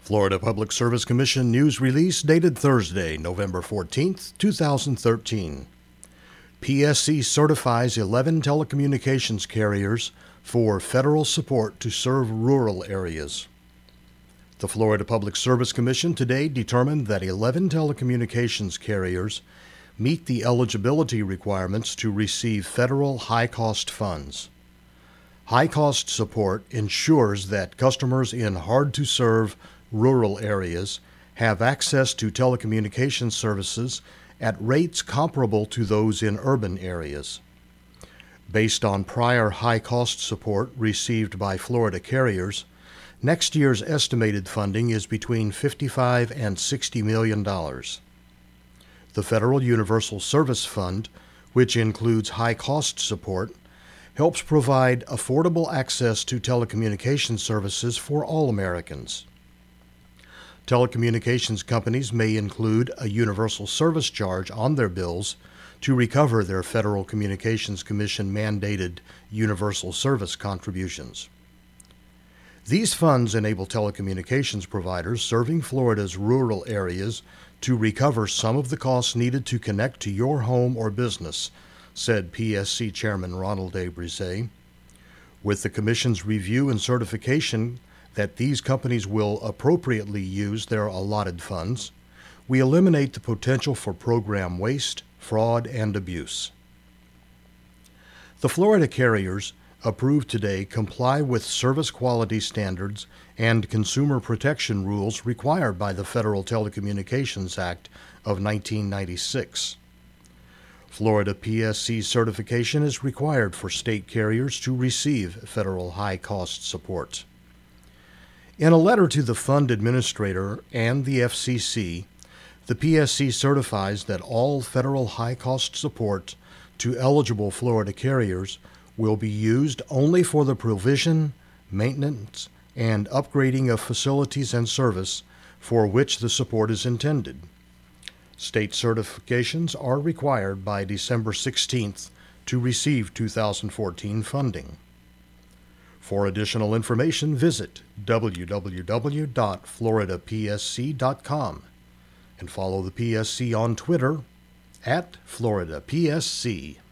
Florida Public Service Commission news release dated Thursday, November 14th, 2013. PSC certifies 11 telecommunications carriers for federal support to serve rural areas. The Florida Public Service Commission today determined that 11 telecommunications carriers meet the eligibility requirements to receive federal high-cost funds. High-cost support ensures that customers in hard-to-serve rural areas have access to telecommunications services at rates comparable to those in urban areas. Based on prior high-cost support received by Florida carriers, next year's estimated funding is between $55 and $60 million. The Federal Universal Service Fund, which includes high-cost support, helps provide affordable access to telecommunications services for all Americans. Telecommunications companies may include a universal service charge on their bills to recover their Federal Communications Commission mandated universal service contributions. These funds enable telecommunications providers serving Florida's rural areas to recover some of the costs needed to connect to your home or business, said PSC Chairman Ronald A. Brise. With the Commission's review and certification that these companies will appropriately use their allotted funds, we eliminate the potential for program waste, fraud, and abuse. The Florida carriers approved today comply with service quality standards and consumer protection rules required by the Federal Telecommunications Act of 1996. Florida PSC certification is required for state carriers to receive federal high-cost support. In a letter to the fund administrator and the FCC, the PSC certifies that all federal high-cost support to eligible Florida carriers will be used only for the provision, maintenance, and upgrading of facilities and service for which the support is intended. State certifications are required by December 16th to receive 2014 funding. For additional information, visit www.floridapsc.com and follow the PSC on Twitter @FloridaPSC.